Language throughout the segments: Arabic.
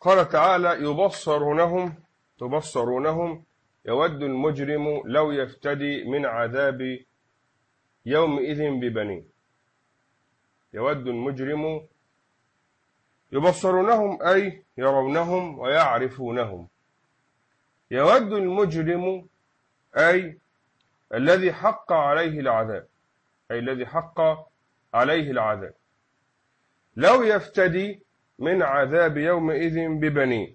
قال تعالى: يبصرونهم يود المجرم لو يفتدي من عذاب يومئذ ببنيه. يود المجرم، يبصرونهم أي يرونهم ويعرفونهم. يود المجرم أي الذي حق عليه العذاب، أي الذي حق عليه العذاب، لو يفتدي من عذاب يومئذ ببنيه.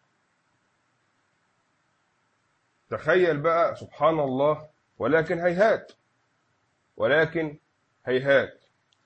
تخيل بقى، سبحان الله، ولكن هيهات.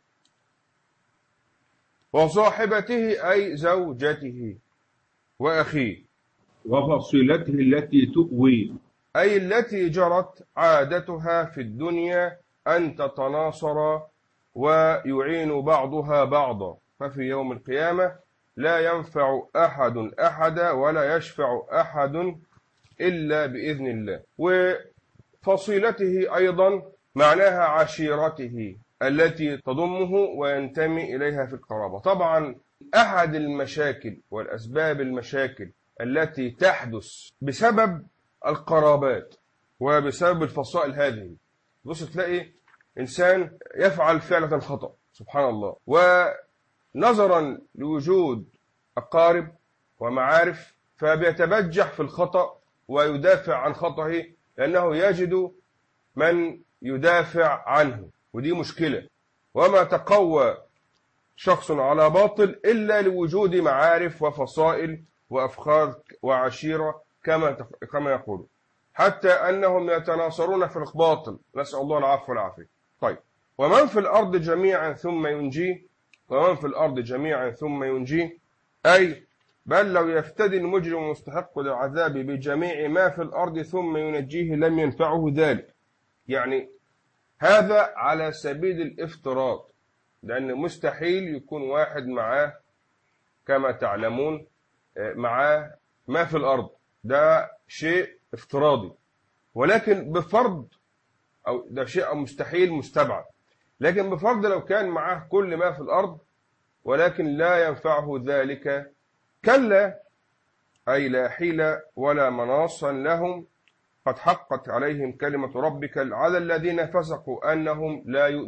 وصاحبته أي زوجته وأخيه، وفصيلته التي تؤوي، أي التي جرت عادتها في الدنيا أن تتناصر ويعين بعضها بعضا، ففي يوم القيامة لا ينفع أحد أحدا ولا يشفع أحد إلا بإذن الله. وفصيلته أيضا معناها عشيرته التي تضمه وينتمي إليها في القرابة. طبعا أحد المشاكل والأسباب المشاكل التي تحدث بسبب القرابات وبسبب الفصائل هذه، بص تلاقي إنسان يفعل فعلة خطأ، سبحان الله، ونظرا لوجود أقارب ومعارف فبيتبجح في الخطأ ويدافع عن خطأه لأنه يجد من يدافع عنه، ودي مشكلة. وما تقوى شخص على باطل إلا لوجود معارف وفصائل وأفخاذ وعشيرة كما يقول، حتى أنهم يتناصرون في الباطل، نسأل الله العفو والعافية. طيب، ومن في الأرض جميعا ثم ينجيه، ومن في الأرض جميعا ثم ينجيه، أي بل لو يفتدي المجرم مستحق للعذاب بجميع ما في الأرض ثم ينجيه لم ينفعه ذلك. يعني هذا على سبيل الافتراض، لأن مستحيل يكون واحد معاه كما تعلمون معاه ما في الأرض، ده شيء افتراضي، ولكن بفرض، أو ده شيء مستحيل مستبعد، لكن بفرض لو كان معاه كل ما في الأرض ولكن لا ينفعه ذلك، كلا، أي لا حيلة ولا مناص لهم، قد حقت عليهم كلمة ربك على الذين فسقوا أنهم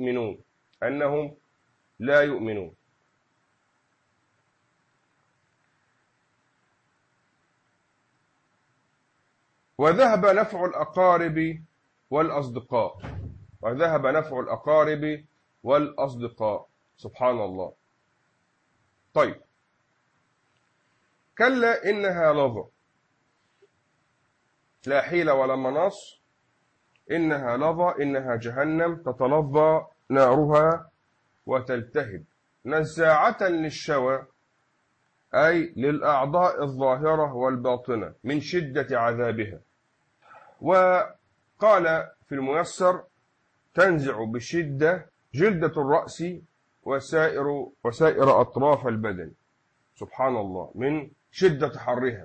لا يؤمنون. وذهب نفع الأقارب والأصدقاء، سبحان الله. طيب، كلا إنها لظى، لا حيلة ولا مناص، إنها لظى، إنها جهنم تتلظى نارها وتلتهب، نزاعة للشوى، أي للأعضاء الظاهرة والباطنة من شدة عذابها. وقال في الميسر: تنزع بشدة جلدة الرأس وسائر أطراف البدن، سبحان الله، من شدة حرها.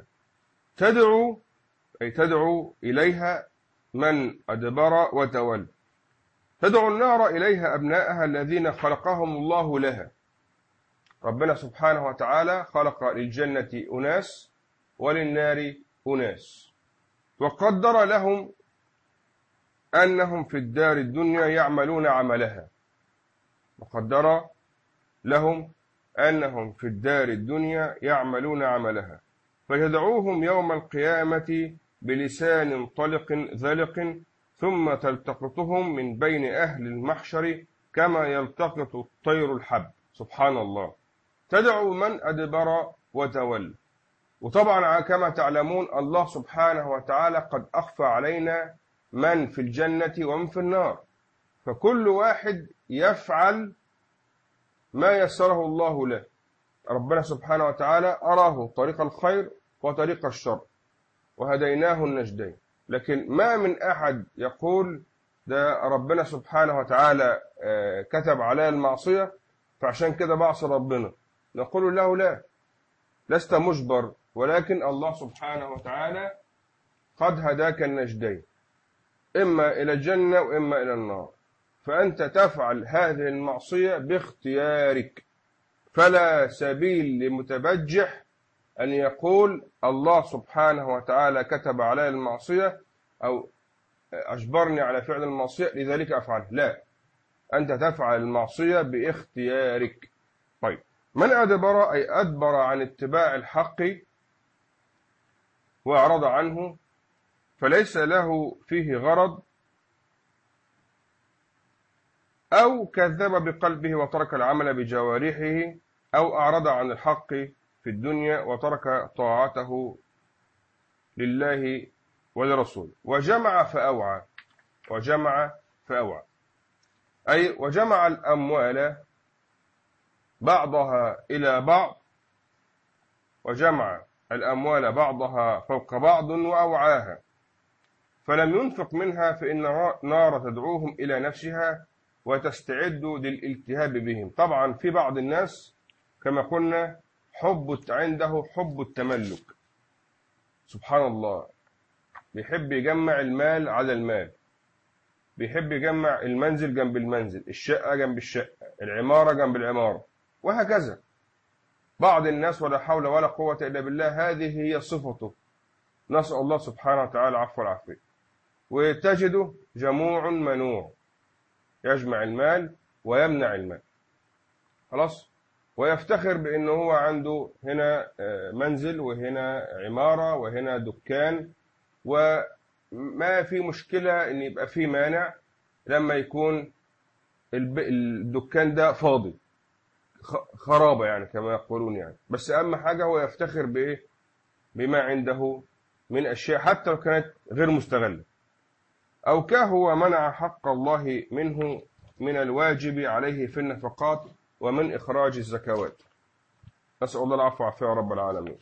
تدعو إليها من أدبر وتولى، تدعو النار إليها أبناءها الذين خلقهم الله لها. ربنا سبحانه وتعالى خلق للجنة أناس وللنار أناس، وقدر لهم أنهم في الدار الدنيا يعملون عملها، فيدعوهم يوم القيامة بلسان طلق ذلق، ثم تلتقطهم من بين أهل المحشر كما يلتقط الطير الحب، سبحان الله. تدعو من أدبر وتولى. وطبعا كما تعلمون الله سبحانه وتعالى قد أخفى علينا من في الجنة ومن في النار، فكل واحد يفعل ما يسره الله له. ربنا سبحانه وتعالى أراه طريق الخير وطريق الشر وهديناه النجدين، لكن ما من أحد يقول ده ربنا سبحانه وتعالى كتب عليه المعصية فعشان كده بعصي ربنا. نقول له لا، لست مجبر، ولكن الله سبحانه وتعالى قد هداك النجدين، إما إلى الجنة وإما إلى النار، فأنت تفعل هذه المعصية باختيارك، فلا سبيل لمتبجح أن يقول الله سبحانه وتعالى كتب علي المعصية أو أجبرني على فعل المعصية لذلك أفعل. لا، أنت تفعل المعصية باختيارك. طيب، من أدبر أي أدبر عن اتباع الحق وأعرض عنه فليس له فيه غرض، أو كذب بقلبه وترك العمل بجوارحه، أو أعرض عن الحق في الدنيا وترك طاعته لله ولرسوله، وجمع فأوعى. وجمع فأوعى أي وجمع الأموال بعضها إلى بعض، وجمع الأموال بعضها فوق بعض وأوعاها، فلم ينفق منها فإن نار تدعوهم إلى نفسها وتستعد للالتهاب بهم. طبعا في بعض الناس كما قلنا عنده حب التملك، سبحان الله، بيحب يجمع المال على المال، بيحب يجمع المنزل جنب المنزل، الشقة جنب الشقة، العمارة جنب العمارة، وهكذا. بعض الناس ولا حول ولا قوة إلا بالله هذه هي صفته، نسأل الله سبحانه وتعالى العفو والعافية. وتجده جموع منوع، يجمع المال ويمنع المال، خلاص، ويفتخر بأنه هو عنده هنا منزل وهنا عمارة وهنا دكان، وما في مشكلة أن يبقى في مانع لما يكون الدكان ده فاضي، خرابة يعني كما يقولون يعني. بس أهم حاجة هو يفتخر بإيه؟ بما عنده من أشياء حتى لو كانت غير مستغلة. أو كهو منع حق الله منه من الواجب عليه في النفقات ومن إخراج الزكوات. نسأل الله العفو والعافية يا رب العالمين.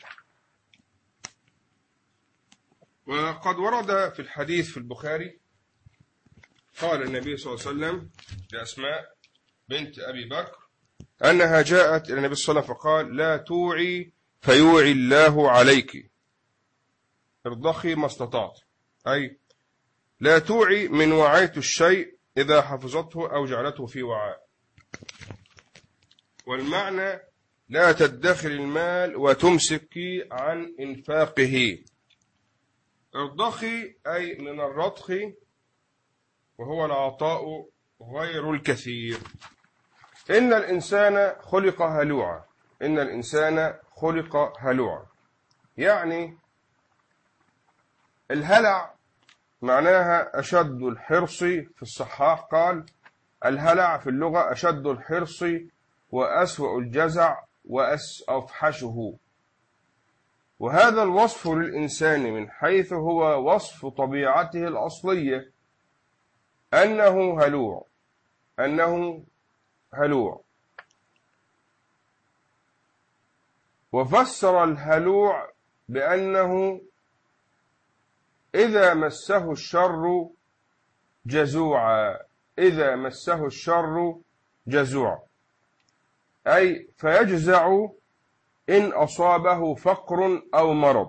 وقد ورد في الحديث في البخاري قال النبي صلى الله عليه وسلم لأسماء بنت أبي بكر أنها جاءت إلى النبي صلى الله عليه وسلم فقال: لا توعي فيوعي الله عليك، ارضخي ما استطعت، أي لا توعي من وعيت الشيء إذا حفظته أو جعلته في وعاء. والمعنى لا تدخر المال وتمسكي عن إنفاقه. ارضخي أي من الرضخ، وهو العطاء غير الكثير. إن الإنسان خلق هلوعا. إن الإنسان خلق هلوعا، يعني الهلع معناها أشد الحرص. في الصحاح قال: الهلع في اللغة أشد الحرص وأسوأ الجزع وأفحشه. وهذا الوصف للإنسان من حيث هو وصف طبيعته الأصلية، أنه هلوع، أنه هلوع. وفسر الهلوع بأنه إذا مسه الشر جزوعا. إذا مسه الشر جزوعا أي فيجزع إن أصابه فقر أو مرض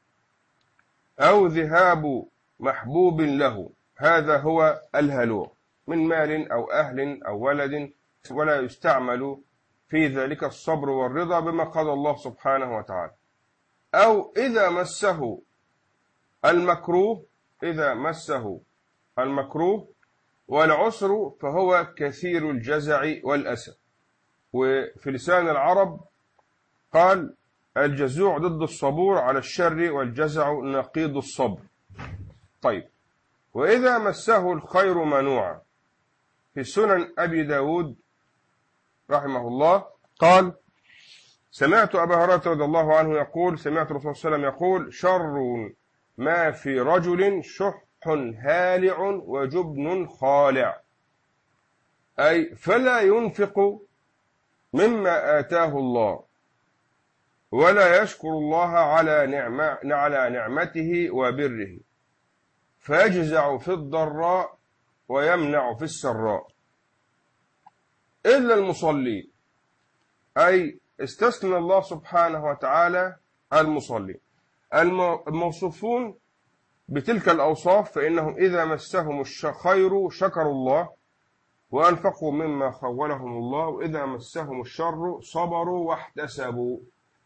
أو ذهاب محبوب له. هذا هو الهلوع، من مال أو أهل أو ولد، ولا يستعمل في ذلك الصبر والرضا بما قضى الله سبحانه وتعالى. أو إذا مسه المكروه، إذا مسه المكروه والعسر فهو كثير الجزع والأسى. وفي لسان العرب قال: الجزوع ضد الصبور على الشر، والجزع نقيض الصبر. طيب، وإذا مسه الخير منوعا. في سنن أبي داود رحمه الله قال: سمعت أبا هريرة رضي الله عنه يقول: سمعت الرسول صلى الله عليه وسلم يقول: شر ما في رجل شح هالع وجبن خالع، أي فلا ينفق مما آتاه الله ولا يشكر الله على نعمته وبره، فيجزع في الضراء ويمنع في السراء. إلا المصلين، أي استثنى الله سبحانه وتعالى المصلين. الموصوفون بتلك الأوصاف فإنهم إذا مسهم الخير شكروا الله وأنفقوا مما خولهم الله، وإذا مسهم الشر صبروا واحتسبوا.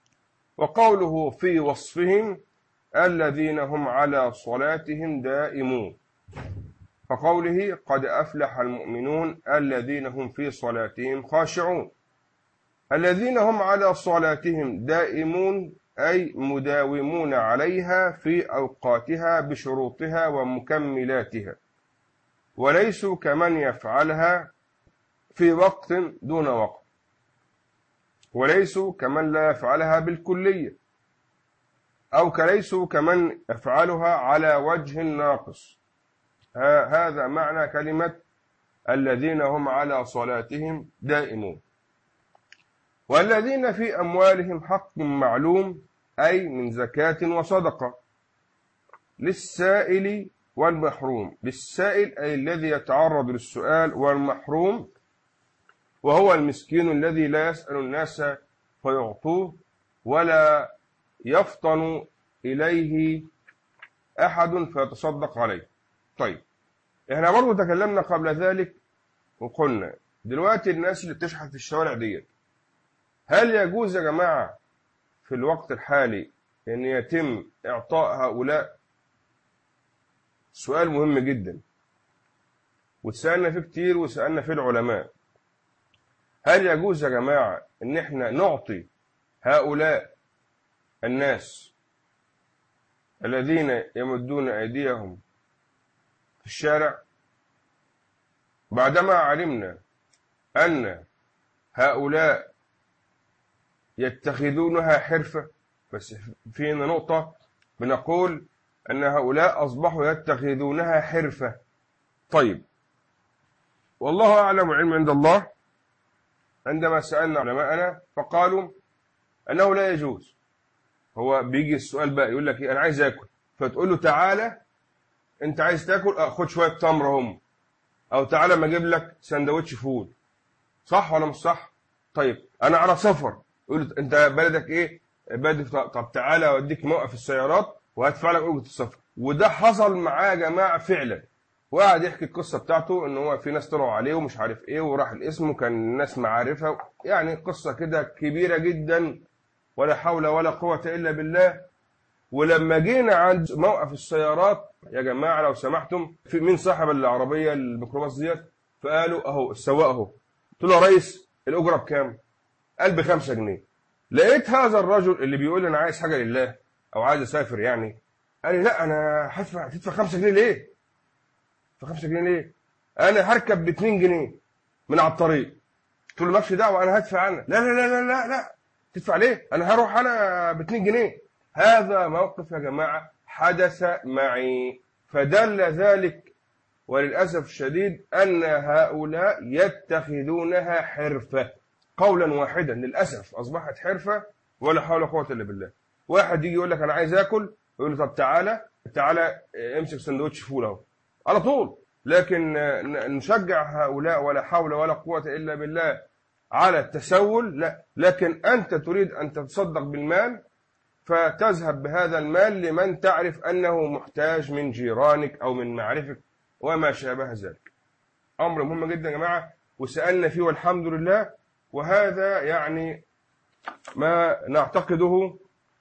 وقوله في وصفهم الذين هم على صلاتهم دائمون، فقوله قد أفلح المؤمنون الذين هم في صلاتهم خاشعون. الذين هم على صلاتهم دائمون أي مداومون عليها في أوقاتها بشروطها ومكملاتها، وليسوا كمن يفعلها في وقت دون وقت، وليسوا كمن لا يفعلها بالكلية، أو كليسوا كمن يفعلها على وجه ناقص. هذا معنى كلمة الذين هم على صلاتهم دائمون. والذين في أموالهم حق معلوم أي من زكاة وصدقة للسائل والمحروم. للسائل أي الذي يتعرض للسؤال، والمحروم وهو المسكين الذي لا يسأل الناس فيعطوه ولا يفطن إليه أحد فيتصدق عليه. طيب، احنا برضو تكلمنا قبل ذلك وقلنا دلوقتي الناس اللي بتشحت في الشوارع ديت، هل يجوز يا جماعة في الوقت الحالي أن يتم إعطاء هؤلاء؟ سؤال مهم جدا وتسألنا فيه كتير وسألنا فيه العلماء. هل يجوز يا جماعة أن احنا نعطي هؤلاء الناس الذين يمدون أيديهم في الشارع بعدما علمنا أن هؤلاء يتخذونها حرفة؟ بس فينا نقطة بنقول أن هؤلاء أصبحوا يتخذونها حرفة. طيب، والله أعلم علم عند الله، عندما سألنا علماءنا فقالوا أنه لا يجوز. هو بيجي السؤال بقى يقول لك أنا عايز أكل، فتقول له تعالى أنت عايز تاكل، خد شوية تمر هم، أو تعالى ما أجيب لك سندوتش فول. صح ولا مش صح؟ طيب، أنا على سفر، يقول له أنت بلدك إيه؟ بلدك. طب تعالى أوديك موقف السيارات وهدفع لك أجرة السفر. وده حصل معاه يا جماعة فعلا، وقعد يحكي القصة بتاعته إن هو في ناس طلعوا عليه ومش عارف إيه، وراح الاسم وكان الناس معارفها، يعني قصة كده كبيرة جدا ولا حول ولا قوة إلا بالله. ولما جينا عند موقف السيارات يا جماعة لو سمحتم، في مين صاحب العربية الميكروباص ديت؟ فقالوا أهو السواق أهو. قلت له يا ريس الأجرة بكام؟ قال ب5 جنيه. لقيت هذا الرجل اللي بيقول أنا عايز حاجة لله أو عايز أسافر يعني، قال لي لا أنا هتدفع 5 جنيه ليه؟ ف5 جنيه ليه؟ أنا هركب ب2 جنيه من على الطريق. قلت له مالكش دعوة أنا هدفع أنا. لا لا لا لا لا لا، تدفع ليه؟ أنا هروح أنا ب2 جنيه. هذا موقف يا جماعة حدث معي، فدل ذلك وللأسف الشديد أن هؤلاء يتخذونها حرفة قولا واحدا. للأسف أصبحت حرفة ولا حول ولا قوة إلا بالله. واحد يجي يقول لك أنا عايز آكل، يقول له طب تعالى امسك سندوتش فول أهو على طول. لكن نشجع هؤلاء ولا حول ولا قوة إلا بالله على التسول؟ لا. لكن أنت تريد أن تتصدق بالمال فتذهب بهذا المال لمن تعرف أنه محتاج من جيرانك أو من معرفك وما شابه ذلك. أمر مهم جدا يا جماعة وسألنا فيه والحمد لله، وهذا يعني ما نعتقده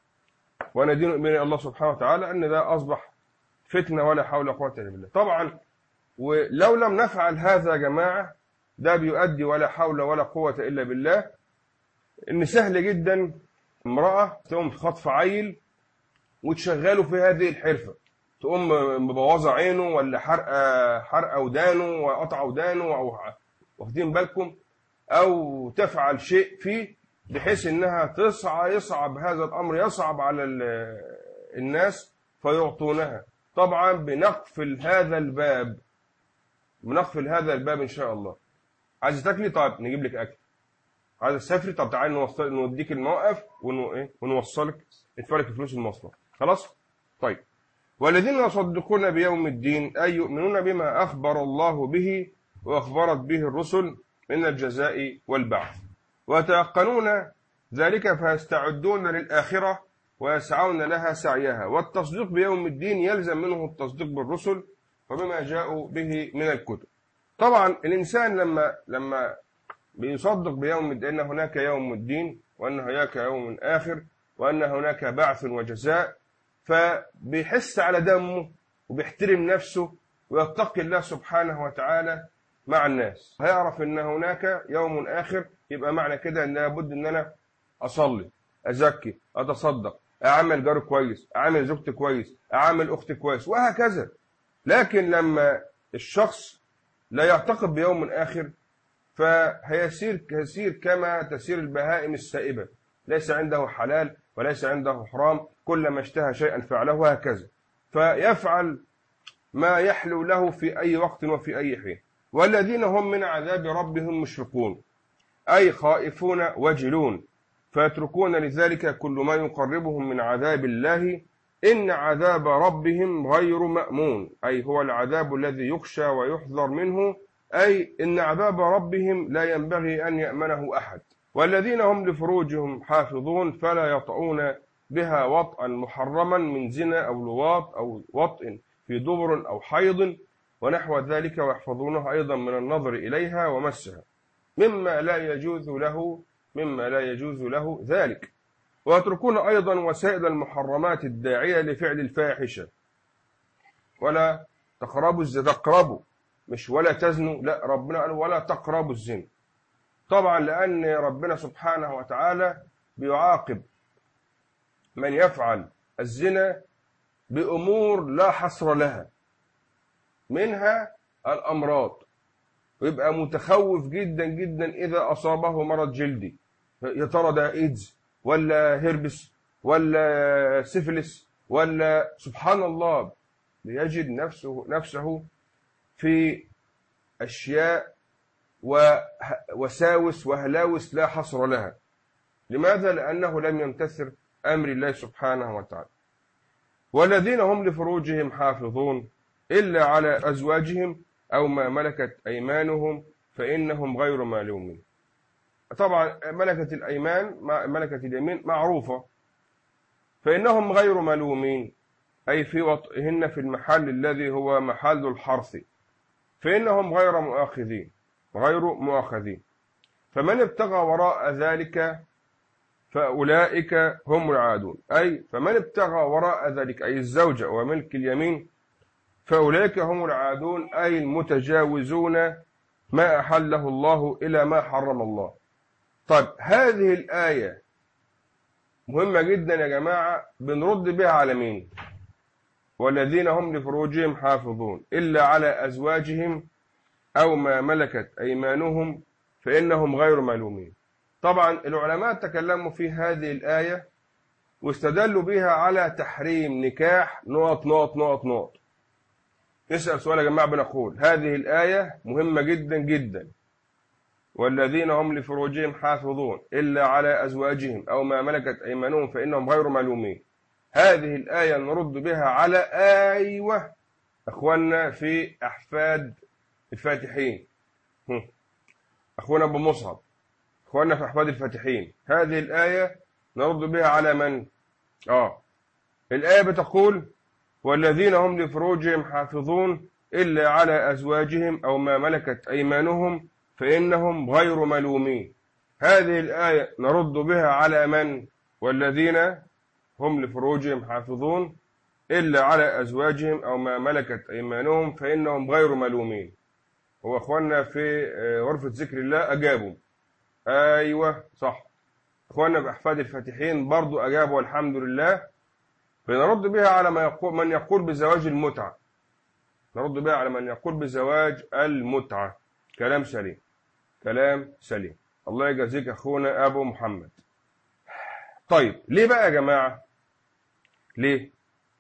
وندين من الله سبحانه وتعالى أن ده أصبح فتنة ولا حول ولا قوة إلا بالله. طبعا ولو لم نفعل هذا يا جماعة ده بيؤدي ولا حول ولا قوة إلا بالله إن سهل جدا امرأة تقوم خطف عيل وتشغله في هذه الحرفة، تقوم مبوظة عينه ولا حرقة ودانه وقطع ودانه، أو واخدين بالكم، أو تفعل شيء فيه بحيث إنها يصعب هذا الأمر، يصعب على الناس فيعطونها. طبعا بنقفل هذا الباب إن شاء الله. عايز تاكلي؟ طيب نجيب لك أكل. عايز تسافري؟ طب تعالي نوديك الموقف ونوصلك، ندفع لك فلوس المواصلات. خلاص؟ طيب. والذين يصدقون بيوم الدين أي يؤمنون بما أخبر الله به وأخبرت به الرسل من الجزاء والبعث، ويتيقنون ذلك فيستعدون للآخرة ويسعون لها سعيها. والتصديق بيوم الدين يلزم منه التصديق بالرسل وبما جاءوا به من الكتب. طبعا الإنسان لما بيصدق بيوم الدين، أن هناك يوم الدين وأن هناك يوم آخر وأن هناك بعث وجزاء، فبيحس على دمه وبيحترم نفسه ويتقي الله سبحانه وتعالى مع الناس. هيعرف ان هناك يوم آخر، يبقى معنى كده ان لابد ان انا اصلي، ازكي، اتصدق، اعمل جاري كويس، اعمل زوجتي كويس، اعمل اختي كويس، وهكذا. لكن لما الشخص لا يعتقد بيوم آخر فهيسير كما تسير البهائم السائبة، ليس عنده حلال وليس عنده حرام، كلما اشتهى شيئا فعله، وهكذا. فيفعل ما يحلو له في أي وقت وفي أي حين. والذين هم من عذاب ربهم مشفقون، أي خائفون وجلون، فيتركون لذلك كل ما يقربهم من عذاب الله. إن عذاب ربهم غير مأمون، أي هو العذاب الذي يخشى ويحذر منه، أي إن عذاب ربهم لا ينبغي أن يأمنه أحد. والذين هم لفروجهم حافظون، فلا يطؤون بها وطئا محرما من زنا أو لواط أو وطئ في دبر أو حيض ونحو ذلك، ويحفظونه أيضا من النظر إليها ومسها مما لا يجوز له ذلك. ويتركون أيضا وسائل المحرمات الداعية لفعل الفاحشة. ولا تقربوا الزنا، تقربوا مش ولا تزنوا، لا، ربنا قال ولا تقربوا الزنا. طبعا لأن ربنا سبحانه وتعالى بيعاقب من يفعل الزنا بأمور لا حصر لها، منها الأمراض، ويبقى متخوف جدا جدا إذا أصابه مرض جلدي، يا ترى ده إيدز ولا هيربس ولا سيفلس ولا سبحان الله، ليجد نفسه في أشياء ووساوس وهلاوس لا حصر لها. لماذا؟ لأنه لم يمتثل أمر الله سبحانه وتعالى. والذين هم لفروجهم حافظون إلا على أزواجهم أو ما ملكت أيمانهم فإنهم غير ملومين. طبعا ملكة اليمين معروفة، فإنهم غير ملومين، أي في وطئهن في المحل الذي هو محل الحرث، فإنهم غير مؤاخذين. فمن ابتغى وراء ذلك فأولئك هم العادون، أي فمن ابتغى وراء ذلك أي الزوجة وملك اليمين فأولئك هم العادون، أي المتجاوزون ما أحله الله إلى ما حرم الله. طيب هذه الآية مهمة جدا يا جماعة، بنرد بها على مين؟ والذين هم لفروجهم حافظون إلا على أزواجهم أو ما ملكت أيمانهم فإنهم غير ملومين. طبعا العلماء تكلموا في هذه الآية واستدلوا بها على تحريم نكاح نقط. نسأل سؤال يا جماعة، بنقول هذه الآية مهمة جدا جدا، والذين هم لفروجهم حافظون إلا على أزواجهم أو ما ملكت أيمانهم فإنهم غير ملومين. هذه الآية نرد بها على أخواننا في أحفاد الفاتحين، أخونا أبو مصعب، أخواننا في أحفاد الفاتحين. هذه الآية نرد بها على من؟ الآية بتقول والذين هم لفروجهم حافظون إلا على أزواجهم أو ما ملكت أيمانهم فإنهم غير ملومين. هذه الآية نرد بها على من؟ والذين هم لفروجهم حافظون إلا على أزواجهم أو ما ملكت أيمانهم فإنهم غير ملومين. هو أخواننا في غرفة ذكر الله أجابوا، أيوة صح، أخواننا بأحفاد الفاتحين برضو أجابوا والحمد لله. فنرد بها على من يقول بزواج المتعة، نرد بها على من يقول بزواج المتعة. كلام سليم، الله يجازيك أخونا أبو محمد. طيب ليه بقى يا جماعة؟ ليه؟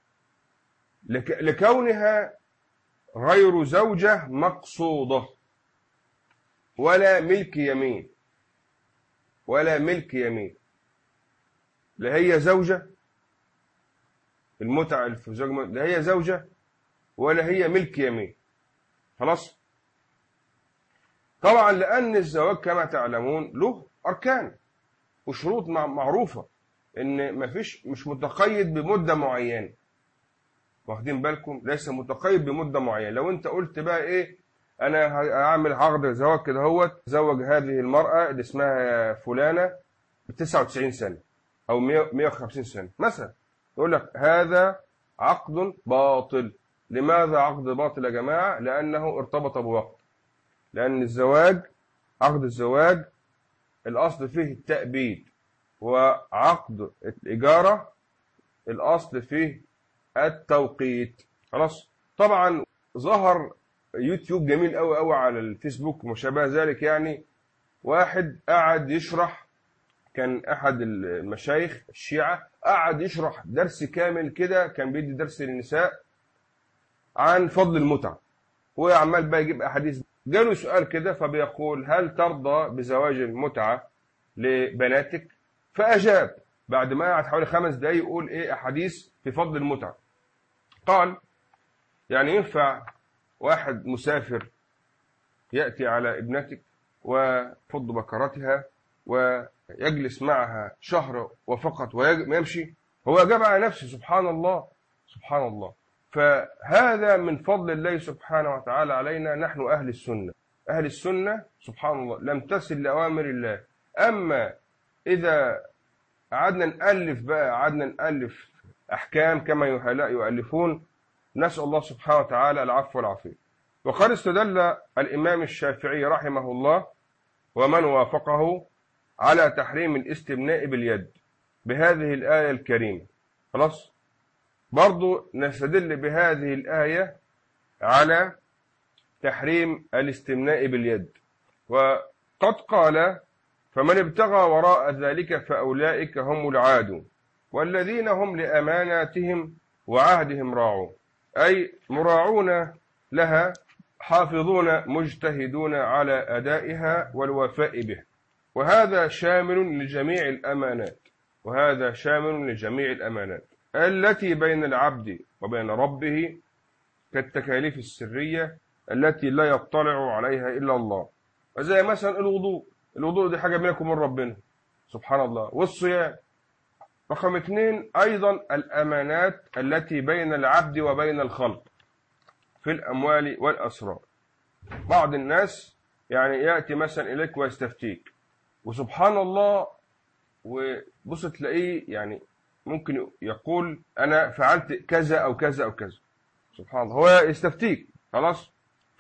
لكونها غير زوجة مقصودة ولا ملك يمين، لا هي زوجة، المتعة لا هي زوجة ولا هي ملك يمين، خلاص. طبعا لأن الزواج كما تعلمون له أركان وشروط معروفة، إن مش متقيد بمدة معينة، واخدين بالكم؟ ليس متقيد بمدة معينة. لو أنت قلت بقى إيه، أنا هعمل عقد زواج كده، زوج هذه المرأة اللي اسمها فلانة ب 99 سنة، أو 150 سنة مثلا، يقول لك هذا عقد باطل. لماذا عقد باطل يا جماعة؟ لأنه ارتبط بوقت. لأن الزواج، عقد الزواج الأصل فيه التأبيد، وعقد الإجارة الأصل فيه التوقيت. خلاص. طبعا ظهر يوتيوب جميل قوي قوي على الفيسبوك وما شابه ذلك، يعني واحد قعد يشرح، كان أحد المشايخ الشيعة قعد يشرح درس كامل كده، كان بيدي درس للنساء عن فضل المتعة، وعمال بقى يجيب أحاديث. جاله سؤال كده فبيقول هل ترضى بزواج المتعة لبناتك؟ فأجاب بعد ما قعد حوالي 5 دقايق يقول إيه أحاديث في فضل المتعة. قال يعني ينفع واحد مسافر يأتي على ابنتك ويفض بكرتها ويجلس معها شهر وفقط ويمشي؟ هو أجاب على نفسه. سبحان الله، سبحان الله. فهذا من فضل الله سبحانه وتعالى علينا نحن أهل السنة. أهل السنة سبحان الله لم تصل لأوامر الله. أما إذا قعدنا نألف أحكام كما يؤلفون، نسأل الله سبحانه وتعالى العفو والعافية. وقد استدل الإمام الشافعي رحمه الله ومن وافقه على تحريم الاستمناء باليد بهذه الآية الكريمة. خلاص. برضو نستدل بهذه الآية على تحريم الاستمناء باليد، وقد قال فمن ابتغى وراء ذلك فأولئك هم العادون والذين هم لأماناتهم وعهدهم راعون، أي مراعون لها، حافظون مجتهدون على أدائها والوفاء به. وهذا شامل لجميع الأمانات، وهذا شامل لجميع الأمانات التي بين العبد وبين ربه، كالتكاليف السرية التي لا يطلع عليها إلا الله، وزي مثلا الوضوء دي حاجة بينكم من ربنا سبحان الله. والصيام. رقم 2 أيضا الأمانات التي بين العبد وبين الخلق في الأموال والأسرار. بعض الناس يعني يأتي مثلا إليك ويستفتيك، وسبحان الله وبص تلاقيه يعني ممكن يقول أنا فعلت كذا أو كذا أو كذا. سبحان الله، هو يستفتيك خلاص،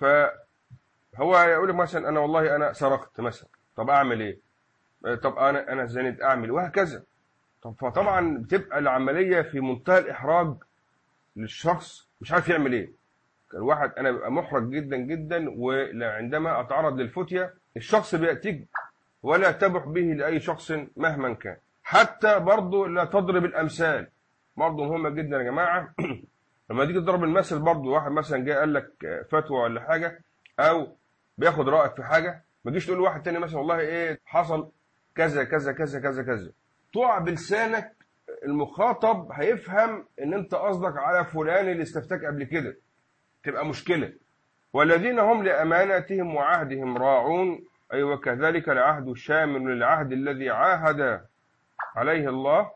فهو يقول لك مثلا أنا والله أنا سرقت مثلا، طب أعمل إيه؟ طب أنا زنيت أعمل، وهكذا. طب فطبعا بتبقى العملية في منتهى الإحراج للشخص، مش عارف يعمل إيه. الواحد أنا ببقى محرج جدا جدا، وعندما أتعرض للفتية الشخص بيأتيك ولا تبح به لأي شخص مهما كان. حتى برضه لا تضرب الأمثال، برضه مهمة جدا يا جماعة. لما تيجي تضرب المثل، برضه واحد مثلا جاي قال لك فتوى ولا حاجة، أو بياخد رأيك في حاجة، ما تجيش تقول لواحد تاني مثلا والله إيه حصل كذا كذا كذا كذا كذا، تقع بلسانك، المخاطب هيفهم إن أنت قصدك على فلان اللي استفتاك قبل كده، تبقى مشكلة. والذين هم لأماناتهم وعهدهم راعون، أي وكذلك العهد شامل للعهد الذي عاهد عليه الله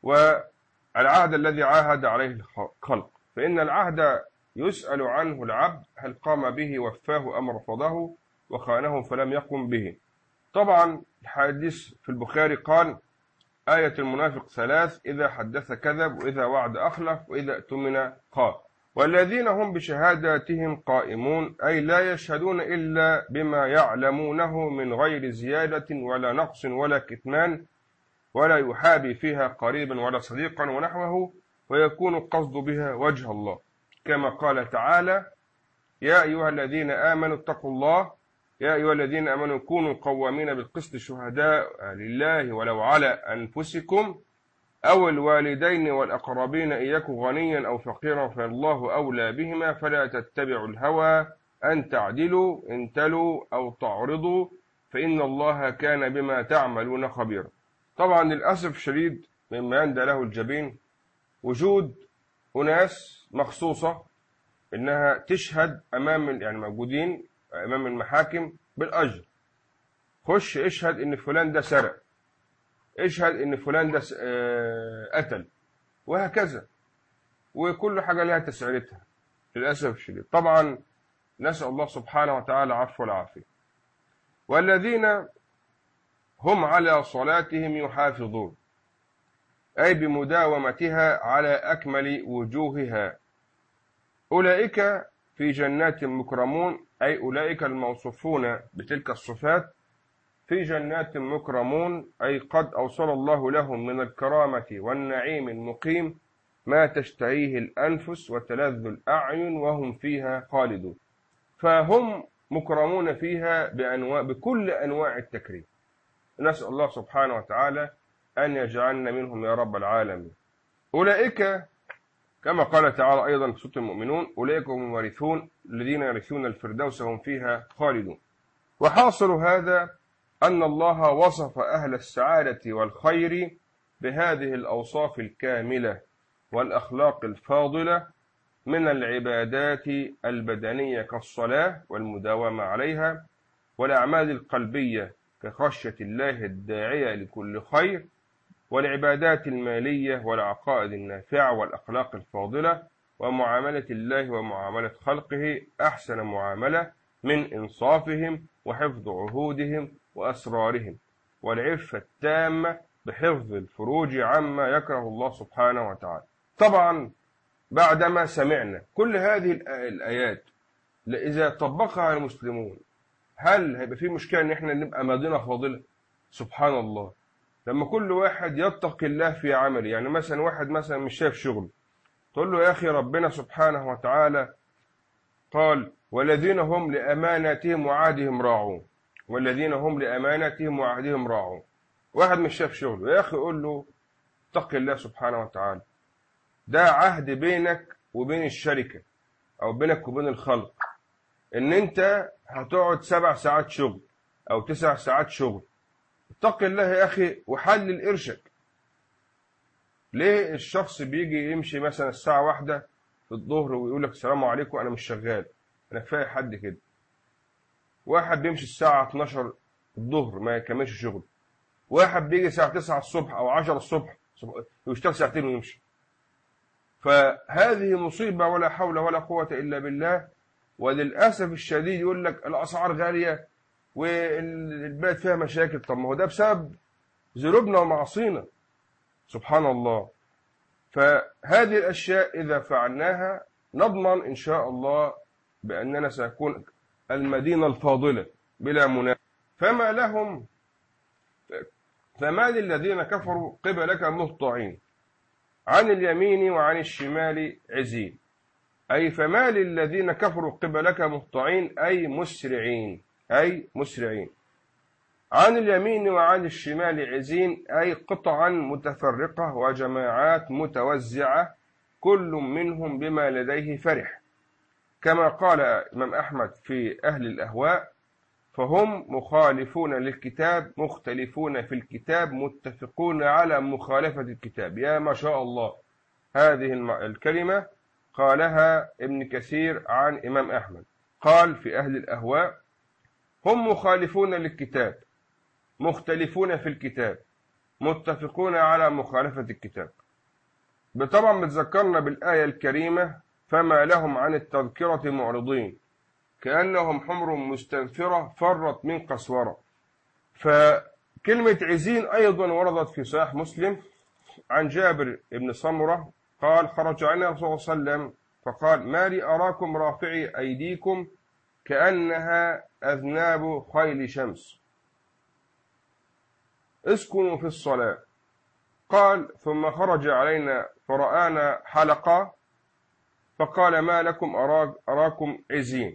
والعهد الذي عاهد عليه الخلق، فإن العهد يسأل عنه العبد هل قام به وفاه أم رفضه وخانه فلم يقم به. طبعا الحديث في البخاري قال آية المنافق 3: إذا حدث كذب، وإذا وعد أخلف، وإذا اؤتمن خان. والذين هم بشهاداتهم قائمون، أي لا يشهدون إلا بما يعلمونه من غير زيادة ولا نقص ولا كتمان، ولا يحابي فيها قريبا ولا صديقا ونحوه، ويكون القصد بها وجه الله، كما قال تعالى يا أيها الذين آمنوا اتقوا الله، يا أيها الذين آمنوا كونوا قوامين بالقسط شهداء لله ولو على أنفسكم أو الوالدين والأقربين إن يكن غنيا أو فقيرا فالله أولى بهما، فلا تتبعوا الهوى أن تعدلوا إن تلوا أو تعرضوا فإن الله كان بما تعملون خبيرا. طبعا للأسف الشديد مما يندى له الجبين وجود أناس مخصوصة إنها تشهد أمام يعني موجودين أمام المحاكم بالأجر. خش اشهد إن فلان ده سرق، اشهد إن فلان ده قتل، وهكذا، وكل حاجة لها تسعيرتها للأسف الشديد. طبعا نسأل الله سبحانه وتعالى العفو والعافية. والذين هم على صلاتهم يحافظون، أي بمداومتها على أكمل وجوهها. أولئك في جنات مكرمون، أي أولئك الموصوفون بتلك الصفات في جنات مكرمون، أي قد أوصل الله لهم من الكرامة والنعيم المقيم ما تشتهيه الأنفس وتلذ الأعين وهم فيها خالدون. فهم مكرمون فيها بكل أنواع التكريم. نسأل الله سبحانه وتعالى أن يجعلنا منهم يا رب العالمين. أولئك كما قال تعالى أيضا في سورة المؤمنون: أولئك هم الوارثون الذين يرثون الفردوس هم فيها خالدون. وحاصل هذا أن الله وصف أهل السعادة والخير بهذه الأوصاف الكاملة والأخلاق الفاضلة من العبادات البدنية كالصلاة والمداومة عليها، والأعمال القلبية كخشية الله الداعية لكل خير، والعبادات المالية والعقائد النافعة والأخلاق الفاضلة، ومعاملة الله ومعاملة خلقه أحسن معاملة من إنصافهم وحفظ عهودهم وأسرارهم، والعفة التامة بحفظ الفروج عما يكره الله سبحانه وتعالى. طبعا بعدما سمعنا كل هذه الآيات إذا طبقها المسلمون هل هيبقى في مشكلة إن إحنا نبقى مدينة فاضلة؟ سبحان الله. لما كل واحد يتقي الله في عمله، يعني مثلا واحد مثلا مش شايف شغل، تقول له يا أخي ربنا سبحانه وتعالى قال: والذين هم لأماناتهم وعهدهم راعون، والذين هم لأماناتهم وعهدهم راعون. واحد مش شايف شغله، يا أخي قول له اتق الله سبحانه وتعالى، ده عهد بينك وبين الشركة أو بينك وبين الخلق، إن أنت هتقعد 7 ساعات شغل أو 9 ساعات شغل. اتق الله يا أخي وحلل قرشك. ليه الشخص بيجي يمشي مثلا الساعة 1 في الظهر ويقول لك السلام عليكم أنا مش شغال، أنا كفاية حد كده. واحد بيمشي الساعة 12 الظهر ما يكملش شغل. واحد بيجي الساعة 9 الصبح أو 10 الصبح ويشتغل ساعتين ويمشي. فهذه مصيبة ولا حول ولا قوة إلا بالله. وللأسف الشديد يقول لك الأسعار غالية والبلد فيها مشاكل. طب ما هو ده بسبب ذنوبنا ومعاصينا. سبحان الله. فهذه الأشياء إذا فعلناها نضمن إن شاء الله بأننا سنكون المدينة الفاضلة بلا منازع. فما للذين كفروا قبلك مهطعين عن اليمين وعن الشمال عزين، أي فما للذين كفروا قبلك مهطعين أي مسرعين عن اليمين وعن الشمال عزين، أي قطعا متفرقة وجماعات متوزعة كل منهم بما لديه فرح. كما قال إمام أحمد في أهل الأهواء: فهم مخالفون للكتاب مختلفون في الكتاب متفقون على مخالفة الكتاب. يا ما شاء الله. هذه الكلمة قالها ابن كثير عن إمام أحمد، قال في أهل الأهواء: هم مخالفون للكتاب مختلفون في الكتاب متفقون على مخالفة الكتاب. طبعا بتذكرنا بالآية الكريمة: فما لهم عن التذكرة معرضين كأنهم حمر مستنفرة فرت من قسورة. فكلمة عزين أيضا وردت في صحيح مسلم عن جابر بن سمرة قال: خرج علينا الرسول صلى الله عليه وسلم فقال: ما لي أراكم رافعي أيديكم كأنها أذناب خيل شمس، اسكنوا في الصلاة. قال: ثم خرج علينا فرآنا حلقة فقال: ما لكم أراكم عزين.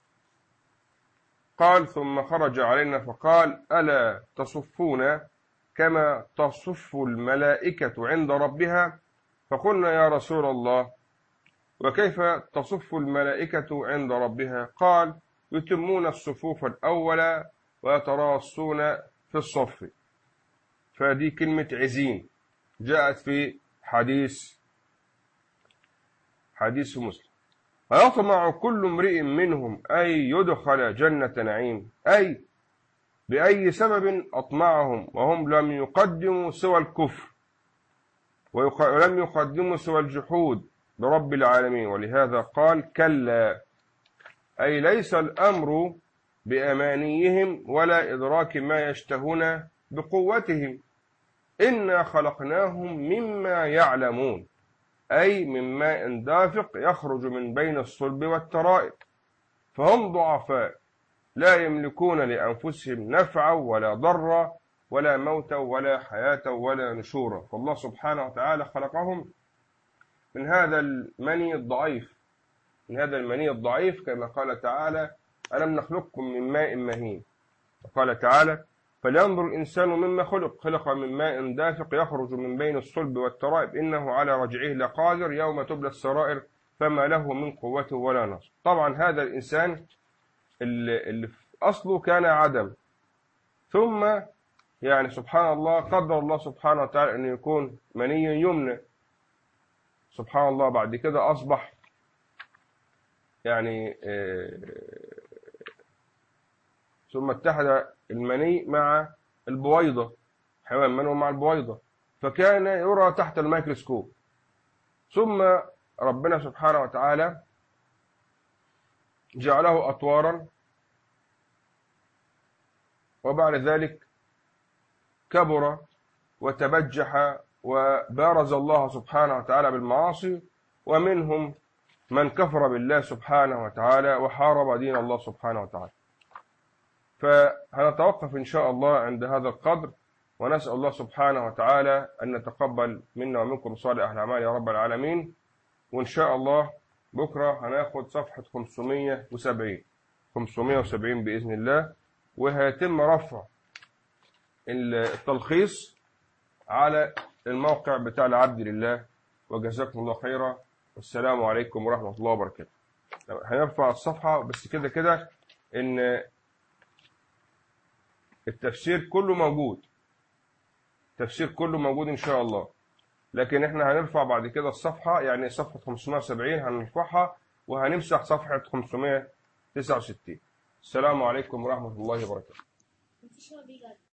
قال: ثم خرج علينا فقال: ألا تصفون كما تصف الملائكة عند ربها؟ فقلنا: يا رسول الله، وكيف تصف الملائكة عند ربها؟ قال: يتمون الصفوف الأول ويتراصون في الصف. فدي كلمة عزين جاءت في حديث مسلم. ويطمع كل امرئ منهم أن يدخل جنة نعيم، أي بأي سبب أطمعهم وهم لم يقدموا سوى الكفر ولم يقدموا سوى الجحود برب العالمين. ولهذا قال: كلا، أي ليس الأمر بأمانيهم ولا إدراك ما يشتهون بقوتهم، إنا خلقناهم مما يعلمون، أي من ماء دافق يخرج من بين الصلب والترائب، فهم ضعفاء لا يملكون لأنفسهم نفعا ولا ضرا ولا موتا ولا حياة ولا نشورا. فالله سبحانه وتعالى خلقهم من هذا المني الضعيف، كما قال تعالى: ألم نخلقكم من ماء مهين. وقال تعالى: فلينظر الإنسان مما خلق من ماء دافق يخرج من بين الصلب والترائب إنه على رجعه لقادر يوم تبلى السرائر فما له من قوة ولا نصر. طبعا هذا الإنسان اللي في أصله كان عدم، ثم يعني سبحان الله قدر الله سبحانه وتعالى أن يكون مني يمنى، سبحان الله، بعد كده أصبح يعني ثم اتحد المني مع البويضة، حيوان منه مع البويضة، فكان يرى تحت الميكروسكوب. ثم ربنا سبحانه وتعالى جعله أطوارا، وبعد ذلك كبر وتبجح وبارز الله سبحانه وتعالى بالمعاصي، ومنهم من كفر بالله سبحانه وتعالى وحارب دين الله سبحانه وتعالى. فهنتوقف إن شاء الله عند هذا القدر، ونسأل الله سبحانه وتعالى أن نتقبل منا ومنكم صالح الأعمال يا رب العالمين. وإن شاء الله بكرة هناخد صفحة 570 بإذن الله، وهيتم رفع التلخيص على الموقع بتاع العبد لله. وجزاكم الله خيرا، والسلام عليكم ورحمة الله وبركاته. هنرفع الصفحة بس كده إن التفسير كله موجود إن شاء الله، لكن إحنا هنرفع بعد كده الصفحة، يعني صفحة 570 هنرفعها وهنمسح صفحة 569. السلام عليكم ورحمة الله وبركاته.